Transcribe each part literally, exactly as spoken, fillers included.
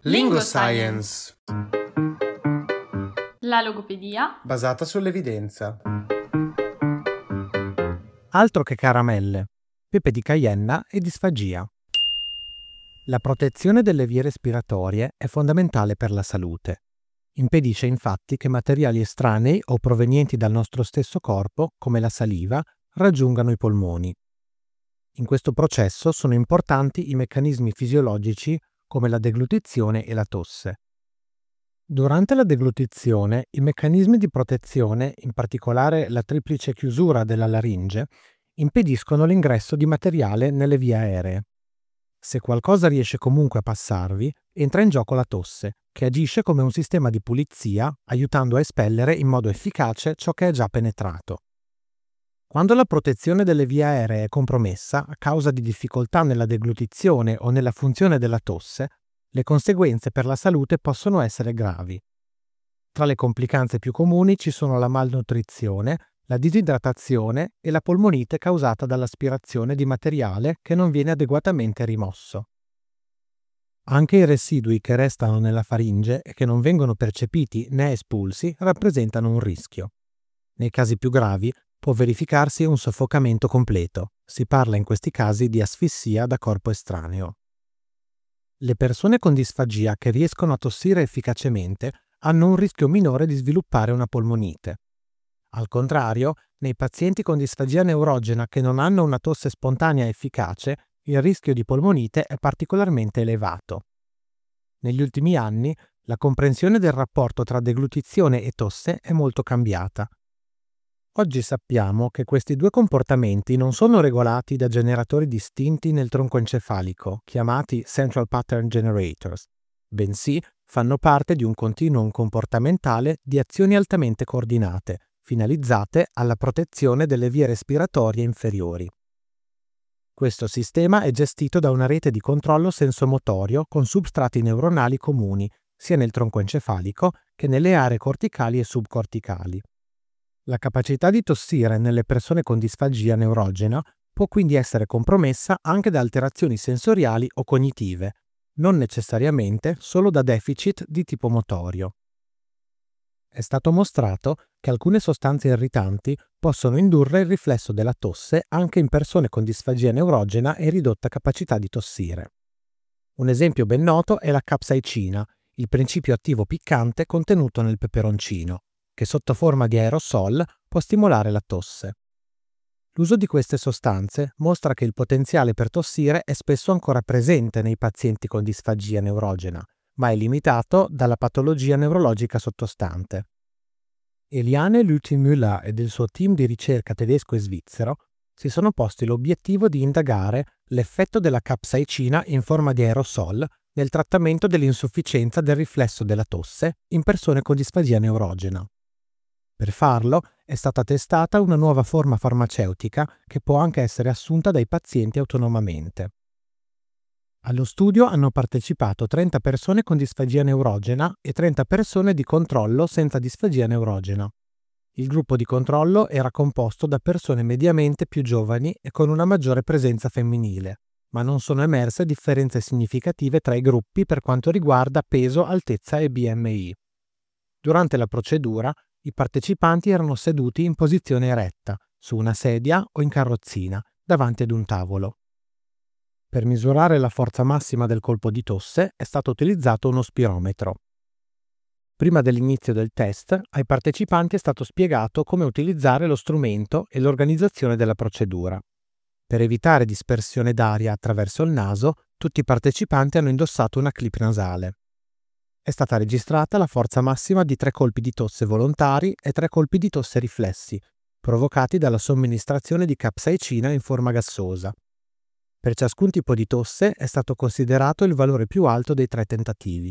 Lingoscience. La logopedia Basata sull'evidenza. Altro che caramelle, pepe di Caienna e disfagia. La protezione delle vie respiratorie è fondamentale per la salute. Impedisce infatti che materiali estranei o provenienti dal nostro stesso corpo, come la saliva, raggiungano i polmoni. In questo processo sono importanti i meccanismi fisiologici come la deglutizione e la tosse. Durante la deglutizione, i meccanismi di protezione, in particolare la triplice chiusura della laringe, impediscono l'ingresso di materiale nelle vie aeree. Se qualcosa riesce comunque a passarvi, entra in gioco la tosse, che agisce come un sistema di pulizia, aiutando a espellere in modo efficace ciò che è già penetrato. Quando la protezione delle vie aeree è compromessa a causa di difficoltà nella deglutizione o nella funzione della tosse, le conseguenze per la salute possono essere gravi. Tra le complicanze più comuni ci sono la malnutrizione, la disidratazione e la polmonite causata dall'aspirazione di materiale che non viene adeguatamente rimosso. Anche i residui che restano nella faringe e che non vengono percepiti né espulsi rappresentano un rischio. Nei casi più gravi può verificarsi un soffocamento completo. Si parla in questi casi di asfissia da corpo estraneo. Le persone con disfagia che riescono a tossire efficacemente hanno un rischio minore di sviluppare una polmonite. Al contrario, nei pazienti con disfagia neurogena che non hanno una tosse spontanea efficace, il rischio di polmonite è particolarmente elevato. Negli ultimi anni, la comprensione del rapporto tra deglutizione e tosse è molto cambiata. Oggi sappiamo che questi due comportamenti non sono regolati da generatori distinti nel tronco encefalico, chiamati Central Pattern Generators, bensì fanno parte di un continuum comportamentale di azioni altamente coordinate, finalizzate alla protezione delle vie respiratorie inferiori. Questo sistema è gestito da una rete di controllo sensomotorio con substrati neuronali comuni, sia nel tronco encefalico che nelle aree corticali e subcorticali. La capacità di tossire nelle persone con disfagia neurogena può quindi essere compromessa anche da alterazioni sensoriali o cognitive, non necessariamente solo da deficit di tipo motorio. È stato mostrato che alcune sostanze irritanti possono indurre il riflesso della tosse anche in persone con disfagia neurogena e ridotta capacità di tossire. Un esempio ben noto è la capsaicina, il principio attivo piccante contenuto nel peperoncino, che sotto forma di aerosol può stimolare la tosse. L'uso di queste sostanze mostra che il potenziale per tossire è spesso ancora presente nei pazienti con disfagia neurogena, ma è limitato dalla patologia neurologica sottostante. Eliane Lüthi-Müller ed il suo team di ricerca tedesco e svizzero si sono posti l'obiettivo di indagare l'effetto della capsaicina in forma di aerosol nel trattamento dell'insufficienza del riflesso della tosse in persone con disfagia neurogena. Per farlo è stata testata una nuova forma farmaceutica che può anche essere assunta dai pazienti autonomamente. Allo studio hanno partecipato trenta persone con disfagia neurogena e trenta persone di controllo senza disfagia neurogena. Il gruppo di controllo era composto da persone mediamente più giovani e con una maggiore presenza femminile, ma non sono emerse differenze significative tra i gruppi per quanto riguarda peso, altezza e B M I. Durante la procedura, i partecipanti erano seduti in posizione eretta, su una sedia o in carrozzina, davanti ad un tavolo. Per misurare la forza massima del colpo di tosse è stato utilizzato uno spirometro. Prima dell'inizio del test, ai partecipanti è stato spiegato come utilizzare lo strumento e l'organizzazione della procedura. Per evitare dispersione d'aria attraverso il naso, tutti i partecipanti hanno indossato una clip nasale. È stata registrata la forza massima di tre colpi di tosse volontari e tre colpi di tosse riflessi, provocati dalla somministrazione di capsaicina in forma gassosa. Per ciascun tipo di tosse è stato considerato il valore più alto dei tre tentativi.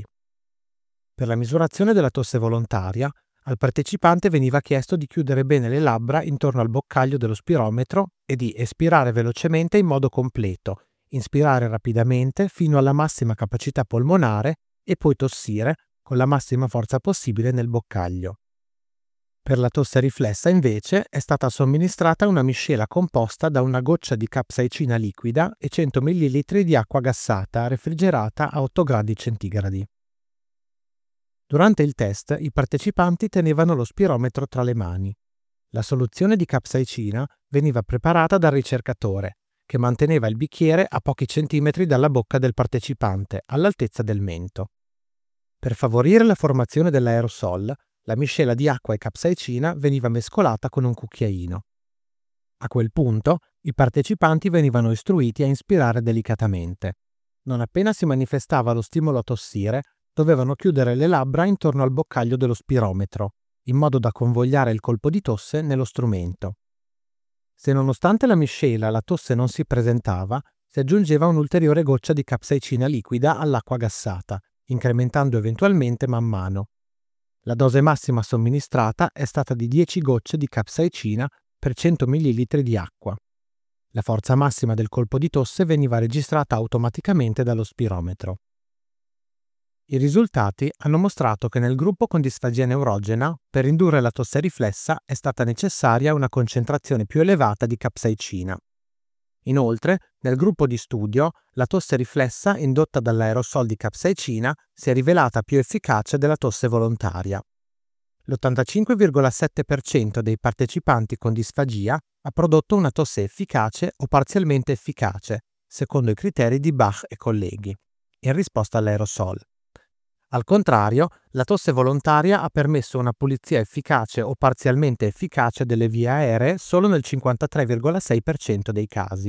Per la misurazione della tosse volontaria, al partecipante veniva chiesto di chiudere bene le labbra intorno al boccaglio dello spirometro e di espirare velocemente in modo completo, inspirare rapidamente fino alla massima capacità polmonare e poi tossire con la massima forza possibile nel boccaglio. Per la tosse riflessa, invece, è stata somministrata una miscela composta da una goccia di capsaicina liquida e cento millilitri di acqua gassata refrigerata a otto gradi centigradi. Durante il test i partecipanti tenevano lo spirometro tra le mani. La soluzione di capsaicina veniva preparata dal ricercatore, che manteneva il bicchiere a pochi centimetri dalla bocca del partecipante, all'altezza del mento. Per favorire la formazione dell'aerosol, la miscela di acqua e capsaicina veniva mescolata con un cucchiaino. A quel punto, i partecipanti venivano istruiti a inspirare delicatamente. Non appena si manifestava lo stimolo a tossire, dovevano chiudere le labbra intorno al boccaglio dello spirometro, in modo da convogliare il colpo di tosse nello strumento. Se nonostante la miscela la tosse non si presentava, si aggiungeva un'ulteriore goccia di capsaicina liquida all'acqua gassata, incrementando eventualmente man mano. La dose massima somministrata è stata di dieci gocce di capsaicina per cento millilitri di acqua. La forza massima del colpo di tosse veniva registrata automaticamente dallo spirometro. I risultati hanno mostrato che nel gruppo con disfagia neurogena, per indurre la tosse riflessa è stata necessaria una concentrazione più elevata di capsaicina. Inoltre, nel gruppo di studio, la tosse riflessa indotta dall'aerosol di capsaicina si è rivelata più efficace della tosse volontaria. L'ottantacinque virgola sette per cento dei partecipanti con disfagia ha prodotto una tosse efficace o parzialmente efficace, secondo i criteri di Bach e colleghi, in risposta all'aerosol. Al contrario, la tosse volontaria ha permesso una pulizia efficace o parzialmente efficace delle vie aeree solo nel cinquantatré virgola sei per cento dei casi.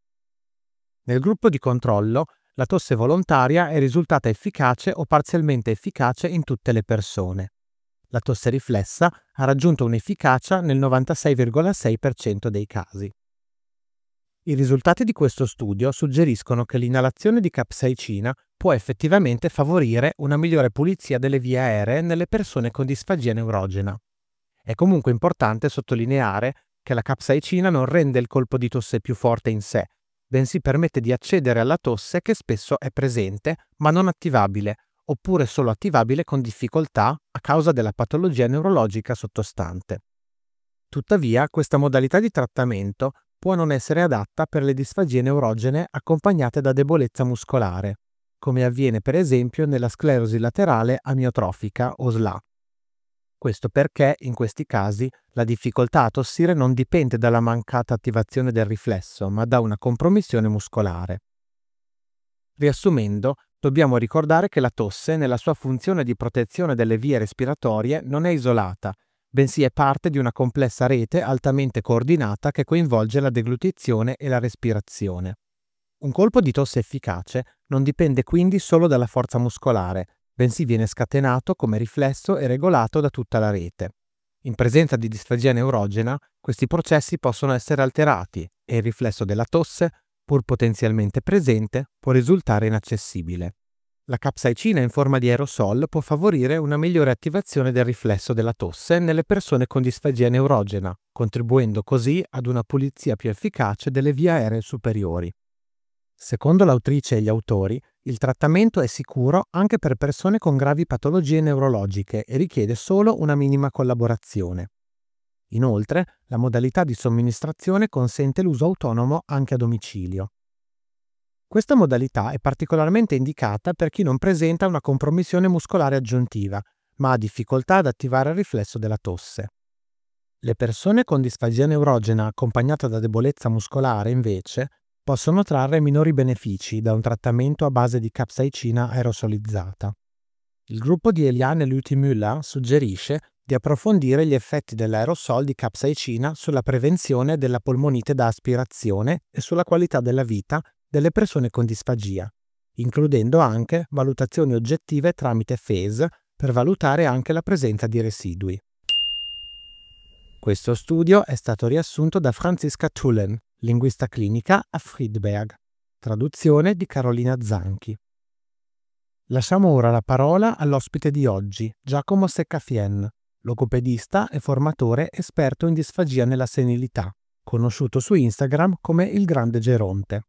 Nel gruppo di controllo, la tosse volontaria è risultata efficace o parzialmente efficace in tutte le persone. La tosse riflessa ha raggiunto un'efficacia nel novantasei virgola sei per cento dei casi. I risultati di questo studio suggeriscono che l'inalazione di capsaicina può effettivamente favorire una migliore pulizia delle vie aeree nelle persone con disfagia neurogena. È comunque importante sottolineare che la capsaicina non rende il colpo di tosse più forte in sé, bensì permette di accedere alla tosse che spesso è presente ma non attivabile, oppure solo attivabile con difficoltà a causa della patologia neurologica sottostante. Tuttavia, questa modalità di trattamento può non essere adatta per le disfagie neurogene accompagnate da debolezza muscolare, come avviene per esempio nella sclerosi laterale amiotrofica o S L A. Questo perché, in questi casi, la difficoltà a tossire non dipende dalla mancata attivazione del riflesso, ma da una compromissione muscolare. Riassumendo, dobbiamo ricordare che la tosse, nella sua funzione di protezione delle vie respiratorie, non è isolata, bensì è parte di una complessa rete altamente coordinata che coinvolge la deglutizione e la respirazione. Un colpo di tosse efficace non dipende quindi solo dalla forza muscolare, bensì viene scatenato come riflesso e regolato da tutta la rete. In presenza di disfagia neurogena, questi processi possono essere alterati e il riflesso della tosse, pur potenzialmente presente, può risultare inaccessibile. La capsaicina in forma di aerosol può favorire una migliore attivazione del riflesso della tosse nelle persone con disfagia neurogena, contribuendo così ad una pulizia più efficace delle vie aeree superiori. Secondo l'autrice e gli autori, il trattamento è sicuro anche per persone con gravi patologie neurologiche e richiede solo una minima collaborazione. Inoltre, la modalità di somministrazione consente l'uso autonomo anche a domicilio. Questa modalità è particolarmente indicata per chi non presenta una compromissione muscolare aggiuntiva, ma ha difficoltà ad attivare il riflesso della tosse. Le persone con disfagia neurogena accompagnata da debolezza muscolare, invece, possono trarre minori benefici da un trattamento a base di capsaicina aerosolizzata. Il gruppo di Eliane Luthi-Müller suggerisce di approfondire gli effetti dell'aerosol di capsaicina sulla prevenzione della polmonite da aspirazione e sulla qualità della vita delle persone con disfagia, includendo anche valutazioni oggettive tramite F E S per valutare anche la presenza di residui. Questo studio è stato riassunto da Franziska Tullen, linguista clinica a Friedberg. Traduzione di Carolina Zanchi. Lasciamo ora la parola all'ospite di oggi, Giacomo Seccafien, logopedista e formatore esperto in disfagia nella senilità, conosciuto su Instagram come il Grande Geronte.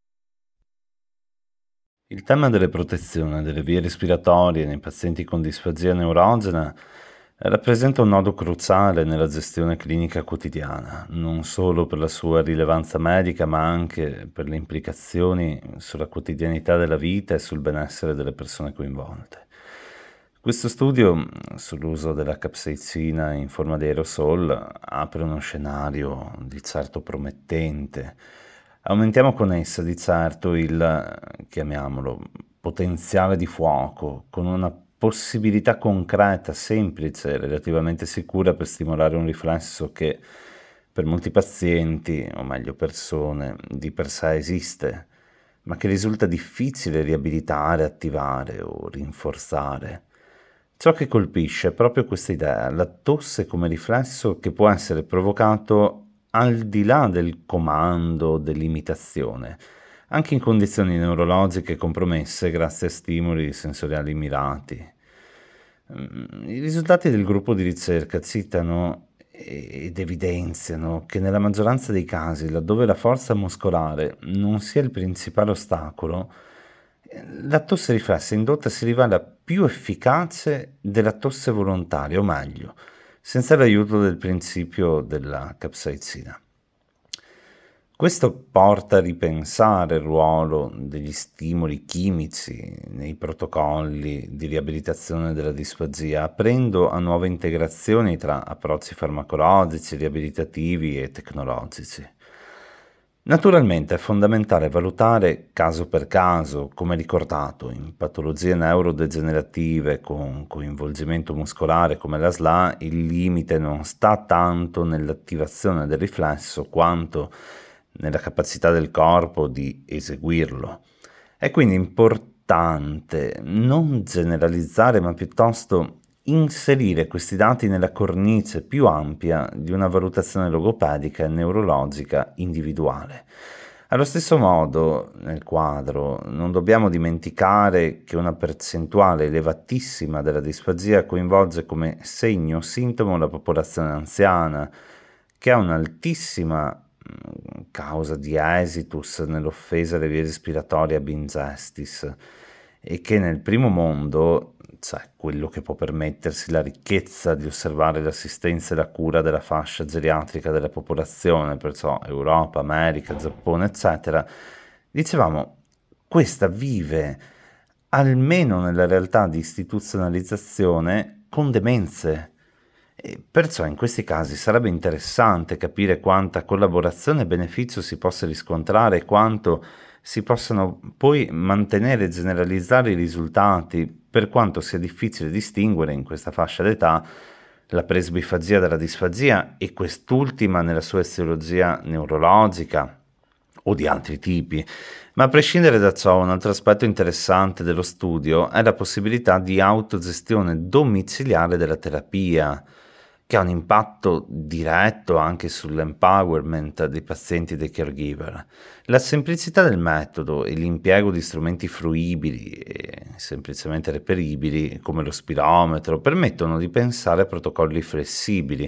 Il tema delle protezioni delle vie respiratorie nei pazienti con disfagia neurogena rappresenta un nodo cruciale nella gestione clinica quotidiana, non solo per la sua rilevanza medica, ma anche per le implicazioni sulla quotidianità della vita e sul benessere delle persone coinvolte. Questo studio sull'uso della capsaicina in forma di aerosol apre uno scenario di certo promettente. Aumentiamo con essa di certo il, chiamiamolo, potenziale di fuoco, con una possibilità concreta, semplice, relativamente sicura per stimolare un riflesso che per molti pazienti, o meglio persone, di per sé esiste, ma che risulta difficile riabilitare, attivare o rinforzare. Ciò che colpisce è proprio questa idea, la tosse come riflesso che può essere provocato al di là del comando, dell'imitazione, anche in condizioni neurologiche compromesse grazie a stimoli sensoriali mirati. I risultati del gruppo di ricerca citano ed evidenziano che nella maggioranza dei casi, laddove la forza muscolare non sia il principale ostacolo, la tosse riflessa indotta si rivela più efficace della tosse volontaria, o meglio, senza l'aiuto del principio della capsaicina. Questo porta a ripensare il ruolo degli stimoli chimici nei protocolli di riabilitazione della disfagia, aprendo a nuove integrazioni tra approcci farmacologici, riabilitativi e tecnologici. Naturalmente è fondamentale valutare caso per caso, come ricordato, in patologie neurodegenerative con coinvolgimento muscolare come la S L A, il limite non sta tanto nell'attivazione del riflesso quanto nella capacità del corpo di eseguirlo. È quindi importante non generalizzare, ma piuttosto inserire questi dati nella cornice più ampia di una valutazione logopedica e neurologica individuale. Allo stesso modo, nel quadro, non dobbiamo dimenticare che una percentuale elevatissima della disfagia coinvolge come segno o sintomo la popolazione anziana, che ha un'altissima causa di esitus nell'offesa alle vie respiratorie ab ingestis e che nel primo mondo, cioè quello che può permettersi la ricchezza di osservare l'assistenza e la cura della fascia geriatrica della popolazione, perciò Europa, America, Giappone, eccetera, dicevamo, questa vive, almeno nella realtà di istituzionalizzazione, con demenze. E perciò in questi casi sarebbe interessante capire quanta collaborazione e beneficio si possa riscontrare e quanto si possano poi mantenere e generalizzare i risultati, per quanto sia difficile distinguere in questa fascia d'età la presbifagia dalla disfagia e quest'ultima nella sua etiologia neurologica o di altri tipi. Ma a prescindere da ciò, un altro aspetto interessante dello studio è la possibilità di autogestione domiciliare della terapia, che ha un impatto diretto anche sull'empowerment dei pazienti e dei caregiver. La semplicità del metodo e l'impiego di strumenti fruibili e semplicemente reperibili, come lo spirometro, permettono di pensare a protocolli flessibili,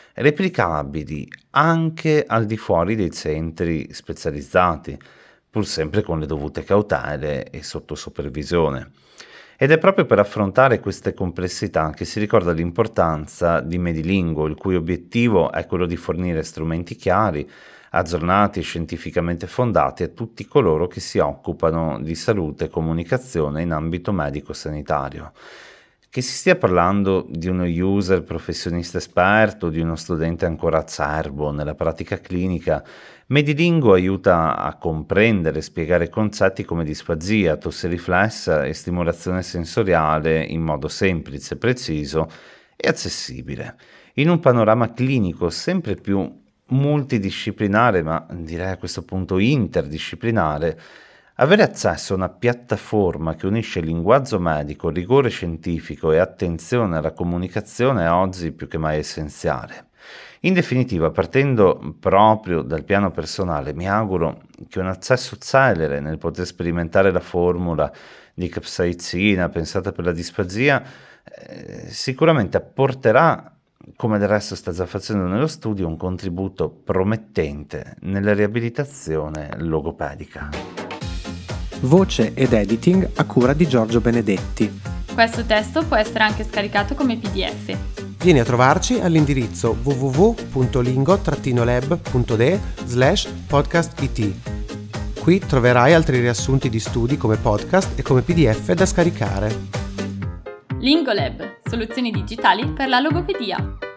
replicabili anche al di fuori dei centri specializzati, pur sempre con le dovute cautele e sotto supervisione. Ed è proprio per affrontare queste complessità che si ricorda l'importanza di Medilingo, il cui obiettivo è quello di fornire strumenti chiari, aggiornati e scientificamente fondati a tutti coloro che si occupano di salute e comunicazione in ambito medico-sanitario. Che si stia parlando di uno user professionista esperto, di uno studente ancora acerbo nella pratica clinica, Medilingo aiuta a comprendere e spiegare concetti come disfagia, tosse riflessa e stimolazione sensoriale in modo semplice, preciso e accessibile, in un panorama clinico sempre più multidisciplinare, ma direi a questo punto interdisciplinare. Avere accesso a una piattaforma che unisce linguaggio medico, rigore scientifico e attenzione alla comunicazione è oggi più che mai essenziale. In definitiva, partendo proprio dal piano personale, mi auguro che un accesso celere nel poter sperimentare la formula di capsaicina pensata per la disfagia eh, sicuramente apporterà, come del resto sta già facendo nello studio, un contributo promettente nella riabilitazione logopedica. Voce ed editing a cura di Giorgio Benedetti. Questo testo può essere anche scaricato come P D F. Vieni a trovarci all'indirizzo w w w punto lingo dash lab punto d e slash podcast it. Qui troverai altri riassunti di studi come podcast e come P D F da scaricare. Lingolab, soluzioni digitali per la logopedia.